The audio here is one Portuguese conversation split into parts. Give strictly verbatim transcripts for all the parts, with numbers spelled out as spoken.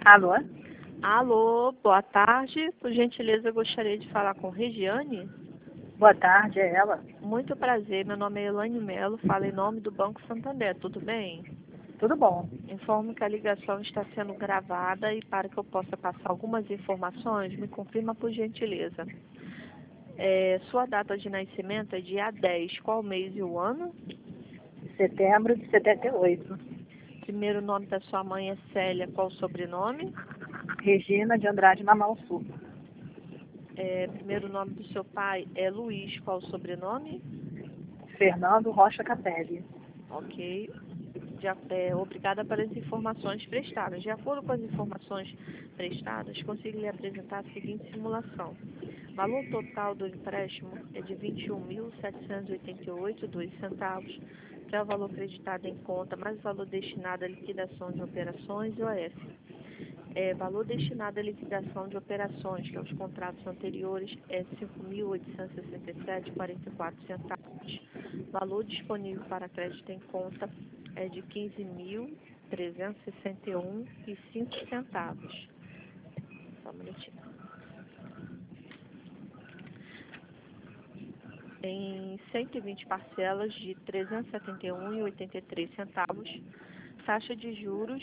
Alô? Alô, boa tarde. Por gentileza, eu gostaria de falar com Regiane. Boa tarde, é ela? Muito prazer, meu nome é Elaine Melo, falo em nome do Banco Santander, tudo bem? Tudo bom. Informo que a ligação está sendo gravada e para que eu possa passar algumas informações, me confirma por gentileza. É, sua data de nascimento é dia dez, qual mês e o ano? Setembro de setenta e oito. Primeiro nome da sua mãe é Célia, qual o sobrenome? Regina de Andrade Namalsul. É, primeiro nome do seu pai é Luiz, qual o sobrenome? Fernando Rocha Capelli. Ok. De, é, obrigada pelas informações prestadas. De acordo com as informações prestadas, consigo lhe apresentar a seguinte simulação. O valor total do empréstimo é de vinte e um mil, setecentos e oitenta e oito vírgula dois centavos, que é o valor acreditado em conta, mais o valor destinado à liquidação de operações, O F. É, valor destinado à liquidação de operações, que aos contratos anteriores, é cinco mil oitocentos e sessenta e sete vírgula quarenta e quatro centavos. Valor disponível para crédito em conta é de quinze mil trezentos e sessenta e um vírgula cinco centavos. Só um minutinho. Em cento e vinte parcelas de trezentos e setenta e um vírgula oitenta e três centavos, taxa de juros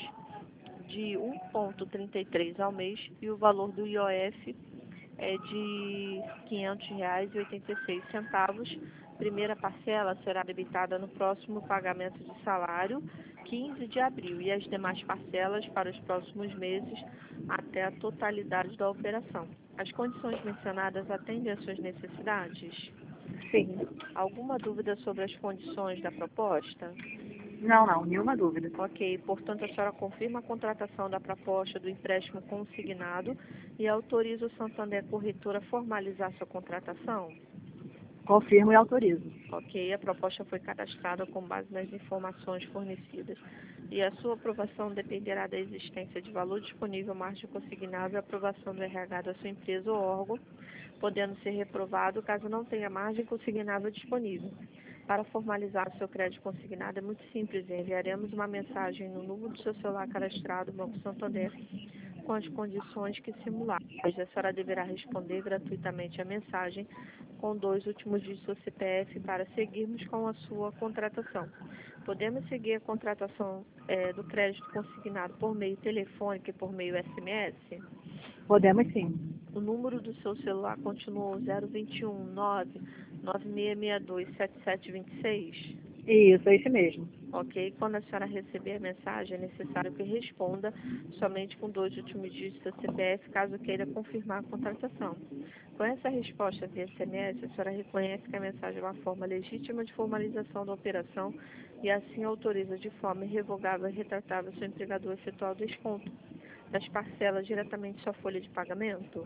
de um vírgula trinta e três ao mês e o valor do I O F é de quinhentos reais e oitenta e seis centavos. Primeira parcela será debitada no próximo pagamento de salário, quinze de abril, e as demais parcelas para os próximos meses até a totalidade da operação. As condições mencionadas atendem às suas necessidades? Sim. Alguma dúvida sobre as condições da proposta? Não, não, nenhuma dúvida. Ok, portanto, a senhora confirma a contratação da proposta do empréstimo consignado e autoriza o Santander Corretora a formalizar sua contratação? Confirmo e autorizo. Ok, a proposta foi cadastrada com base nas informações fornecidas e a sua aprovação dependerá da existência de valor disponível, margem consignável e aprovação do R H da sua empresa ou órgão, podendo ser reprovado caso não tenha margem consignável disponível. Para formalizar o seu crédito consignado é muito simples, enviaremos uma mensagem no número do seu celular cadastrado no Banco Santander com as condições que simular. A senhora deverá responder gratuitamente a mensagem com dois últimos dígitos do C P F para seguirmos com a sua contratação. Podemos seguir a contratação é, do crédito consignado por meio telefônico e por meio S M S? Podemos sim. O número do seu celular continua zero dois um nove nove seis seis dois sete sete dois seis? Isso, é isso mesmo. Ok? Quando a senhora receber a mensagem, é necessário que responda somente com dois últimos dígitos do C P F, caso queira confirmar a contratação. Com essa resposta via S M S, a senhora reconhece que a mensagem é uma forma legítima de formalização da operação e assim autoriza de forma irrevogável e retratável seu empregador a efetuar o desconto das parcelas diretamente em sua folha de pagamento?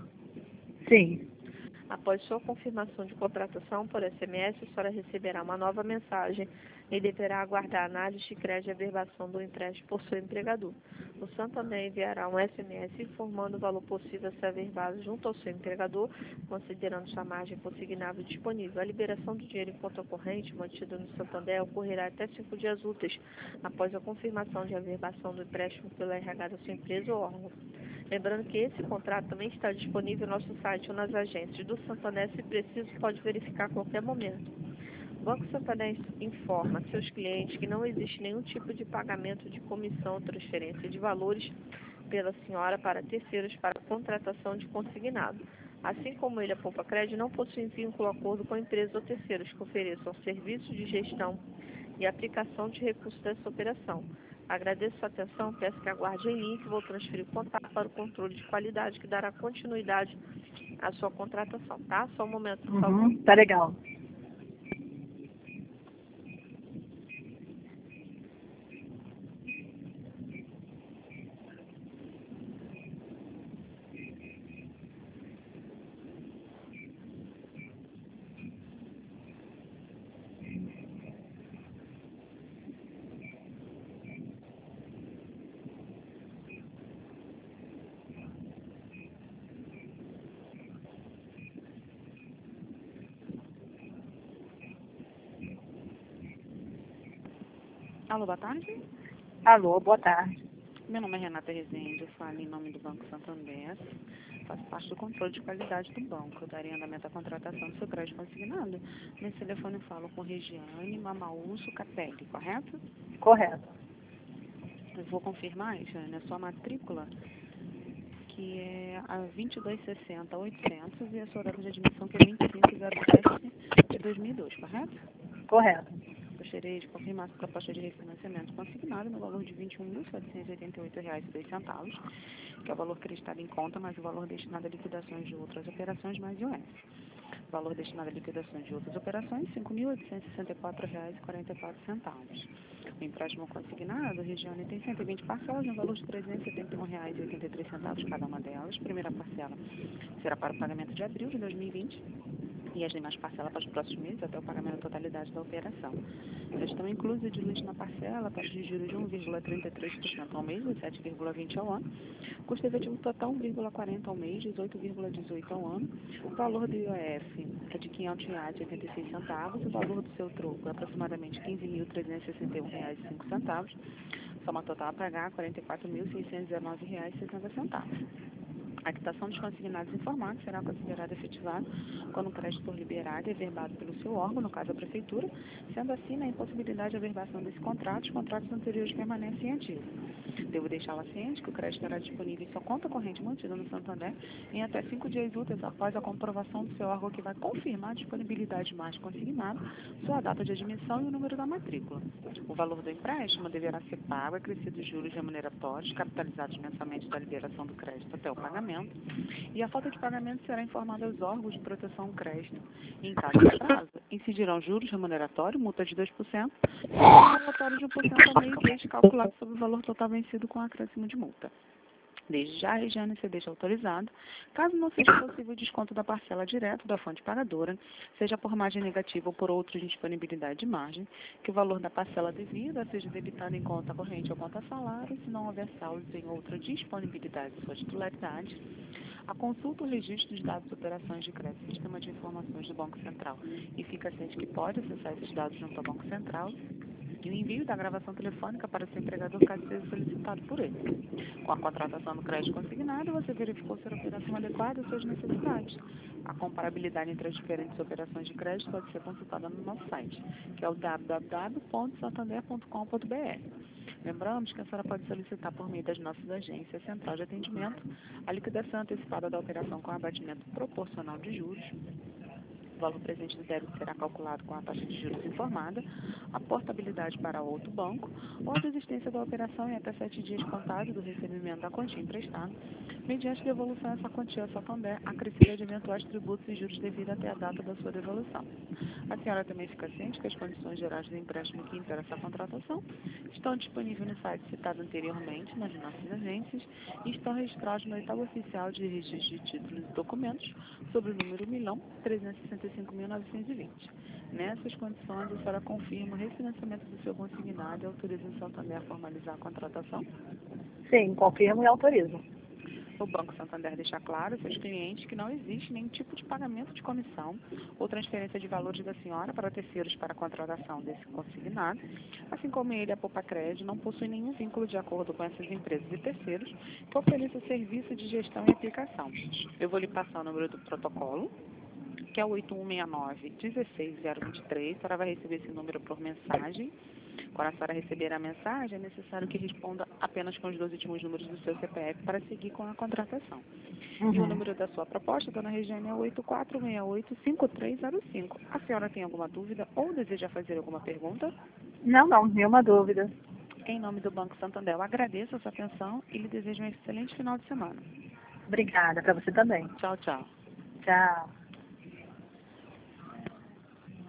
Sim. Após sua confirmação de contratação por S M S, a senhora receberá uma nova mensagem e deverá aguardar a análise de crédito e averbação do empréstimo por seu empregador. O Santander enviará um S M S informando o valor possível a ser averbado junto ao seu empregador, considerando sua margem consignável disponível. A liberação do dinheiro em conta corrente mantido no Santander ocorrerá até cinco dias úteis após a confirmação de averbação do empréstimo pelo R H da sua empresa ou órgão. Lembrando que esse contrato também está disponível no nosso site ou nas agências do Santander, se preciso, pode verificar a qualquer momento. O Banco Santander informa seus clientes que não existe nenhum tipo de pagamento de comissão ou transferência de valores pela senhora para terceiros para contratação de consignado. Assim como ele, a Poupa Crédito não possui vínculo ou acordo com empresas ou terceiros que ofereçam serviços de gestão e aplicação de recursos dessa operação. Agradeço sua atenção, peço que aguarde em linha que vou transferir o contato para o controle de qualidade que dará continuidade à sua contratação, tá? Só um momento, por favor. Uhum, tá legal. Alô, boa tarde. Alô, boa tarde. Meu nome é Renata Rezende, eu falo em nome do Banco Santander, faço parte do controle de qualidade do banco. Eu darei andamento à contratação do seu crédito consignado. Nesse telefone eu falo com Regiane Mamaúso Capelli, correto? Correto. Eu vou confirmar, Regiane, a sua matrícula, que é a vinte e dois sessenta oitocentos, e a sua data de admissão, que é vinte e cinco zero sete de dois mil e dois, correto? Correto. Gostaria de confirmar sua proposta de refinanciamento consignado no valor de vinte e um mil setecentos e oitenta e oito reais e dois centavos, que é o valor acreditado em conta, mais o valor destinado a liquidações de outras operações, mais I O F. O valor destinado a liquidações de outras operações, cinco mil oitocentos e sessenta e quatro reais e quarenta e quatro centavos. O empréstimo consignado, a Regiane, tem cento e vinte parcelas no valor de trezentos e setenta e um reais e oitenta e três centavos cada uma delas. A primeira parcela será para o pagamento de abril de dois mil e vinte e as demais parcelas para os próximos meses, até o pagamento da totalidade da operação. Elas estão inclusas de luz na parcela, taxa de juros de um vírgula trinta e três por cento ao mês e sete vírgula vinte por cento ao ano. Custo efetivo total um vírgula quarenta por cento ao mês, dezoito vírgula dezoito por cento ao ano. O valor do I O F é de quinhentos reais e oitenta e seis centavos. O valor do seu troco é aproximadamente quinze mil trezentos e sessenta e um reais e cinco centavos. Soma total a pagar quarenta e quatro mil seiscentos e dezenove reais e sessenta centavos. A quitação dos consignados informados será considerada efetivada quando o crédito for liberado e averbado pelo seu órgão, no caso a Prefeitura, sendo assim, na impossibilidade de averbação desse contrato, os contratos anteriores permanecem ativos. Devo deixá-la ciente que o crédito estará disponível em sua conta corrente mantida no Santander em até cinco dias úteis após a comprovação do seu órgão, que vai confirmar a disponibilidade de mais consignado, sua data de admissão e o número da matrícula. O valor do empréstimo deverá ser pago, acrescido de juros remuneratórios, capitalizados mensalmente da liberação do crédito até o pagamento, e a falta de pagamento será informada aos órgãos de proteção ao crédito. Em caso de atraso, incidirão juros remuneratórios, multa de dois por cento, e relatório de um por cento ao mês, desde calculado sobre o valor total vencido com acréscimo de multa. Desde já, a Regiane se deixa autorizado, caso não seja possível o desconto da parcela direto da fonte pagadora, seja por margem negativa ou por outra disponibilidade de margem, que o valor da parcela devida seja debitado em conta corrente ou conta salário, se não houver saldos em outra disponibilidade de sua titularidade. A consulta ou registro dos dados de operações de crédito no Sistema de Informações do Banco Central e fica ciente que pode acessar esses dados junto ao Banco Central, e o envio da gravação telefônica para o seu empregador, caso seja solicitado por ele. Com a contratação do crédito consignado, você verificou ser a operação adequada às suas necessidades. A comparabilidade entre as diferentes operações de crédito pode ser consultada no nosso site, que é o w w w ponto santander ponto com ponto b r. Lembramos que a senhora pode solicitar por meio das nossas agências central de atendimento a liquidação antecipada da operação com abatimento proporcional de juros. O valor presente do débito será calculado com a taxa de juros informada, a portabilidade para outro banco, ou a desistência da operação em até sete dias contados do recebimento da quantia emprestada, mediante devolução dessa quantia ao Santander, acrescida de eventuais tributos e juros devidos até a data da sua devolução. A senhora também fica ciente que as condições gerais do empréstimo que interessam a contratação estão disponíveis no site citado anteriormente, nas nossas agências, e estão registrados no oitavo oficial de registro de títulos e documentos, sobre o número um milhão trezentos e sessenta e cinco mil novecentos e vinte. Nessas condições, a senhora confirma o refinanciamento do seu consignado e autoriza o Santander a formalizar a contratação? Sim, confirmo e autorizo. O Banco Santander deixa claro aos seus clientes que não existe nenhum tipo de pagamento de comissão ou transferência de valores da senhora para terceiros para a contratação desse consignado, assim como ele, a Poupa Crédito, não possui nenhum vínculo de acordo com essas empresas e terceiros que ofereçam serviço de gestão e aplicação. Eu vou lhe passar o número do protocolo, que é o oito um seis nove, um seis zero dois três. A senhora vai receber esse número por mensagem. Quando a senhora receber a mensagem, é necessário que responda apenas com os dois últimos números do seu C P F para seguir com a contratação. Uhum. E o número da sua proposta, dona Regiane, é oito quatro seis oito, cinco três zero cinco. A senhora tem alguma dúvida ou deseja fazer alguma pergunta? Não, não, nenhuma dúvida. Em nome do Banco Santander, eu agradeço a sua atenção e lhe desejo um excelente final de semana. Obrigada, para você também. Tchau, tchau. Tchau.